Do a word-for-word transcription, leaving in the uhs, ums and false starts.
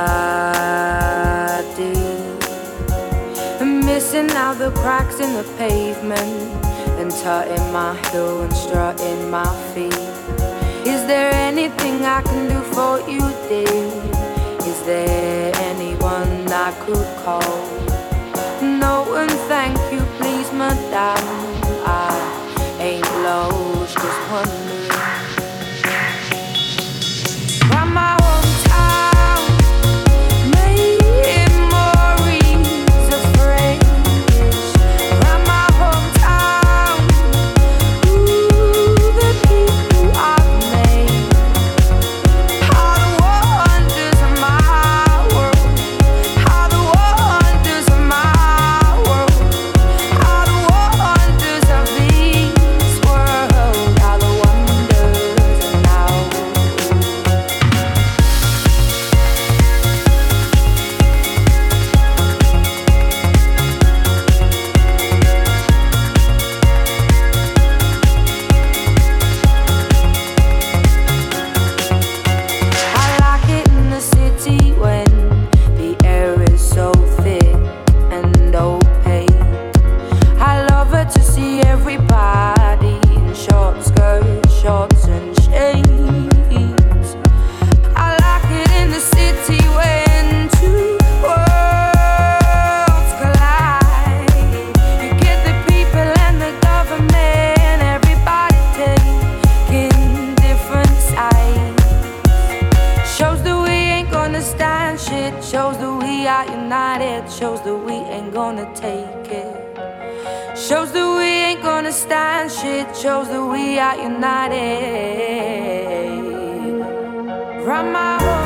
did. Missing out the cracks in the pavement and tutting my heel and strutting my feet. Is there anything I can do for you, dear? Is there anyone I could call? No, and thank you, please, madame. I ain't lost, just wondering. From my hometown, memories of friends. From my hometown, ooh, the people I've made. All the wonders of my world, all the wonders of my world, all the wonders of this world, all the wonders of now. I like it in the city when the air is so thick and opaque. I love it to see everybody in short skirts, shorts and shades. I like it in the city when two worlds collide. You get the people and the government, everybody taking different sides. Shows that we ain't gonna stand shit. Shows that we are united. Shows that we ain't gonna take it. Shows that we ain't gonna stand shit. Shows that we are united. From my home